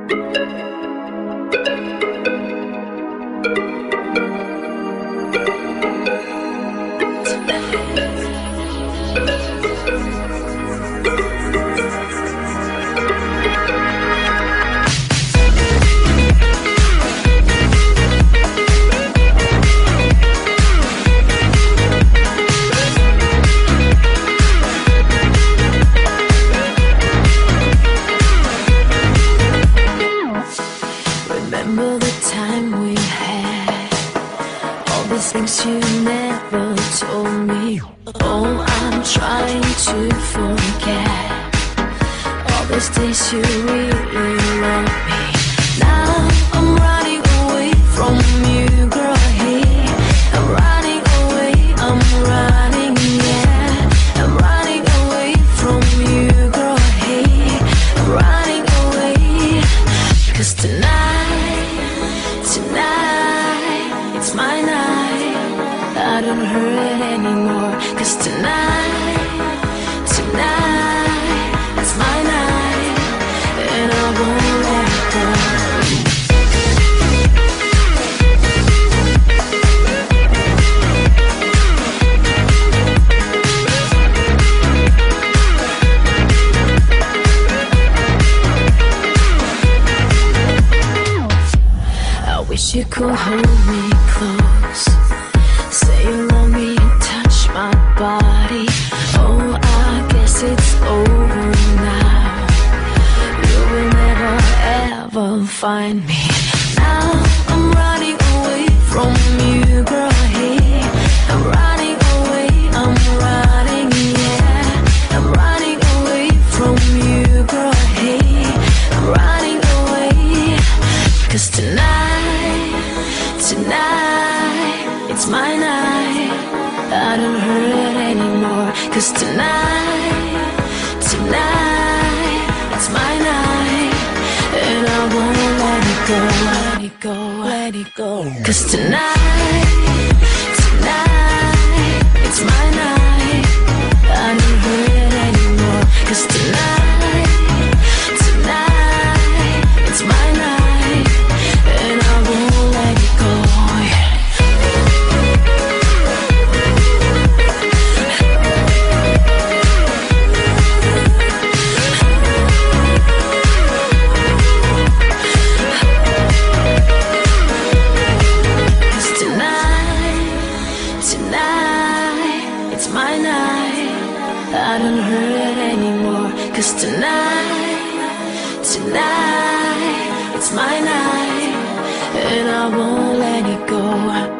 Remember the time we had, all the things you never told me. Oh, I'm trying to forget all these days you really loved me. Now I'm running away from you, girl. Hey, I'm running away, I'm running, yeah. I'm running away from you, girl. Hey, I'm running away, 'cause tonight, it's my night. I don't hurt anymore, 'cause tonight, it's my night, and I won't let it go. Wish you could hold me close, say you love me, touch my body. Oh, I guess it's over now. You will never ever find me. Now I'm running away from you, girl. Hey, I'm running away, I'm running, yeah. I'm running away from you, girl. Hey, I'm running away, 'cause tonight, it's my night. I don't hurt anymore, 'cause tonight, it's my night, and I won't let it go, let it go, let it go. 'Cause tonight, it's my night. I don't hurt anymore, 'cause tonight, it's my night, and I won't let it go. It's my night. I don't hurt anymore, 'cause tonight, it's my night, and I won't let it go.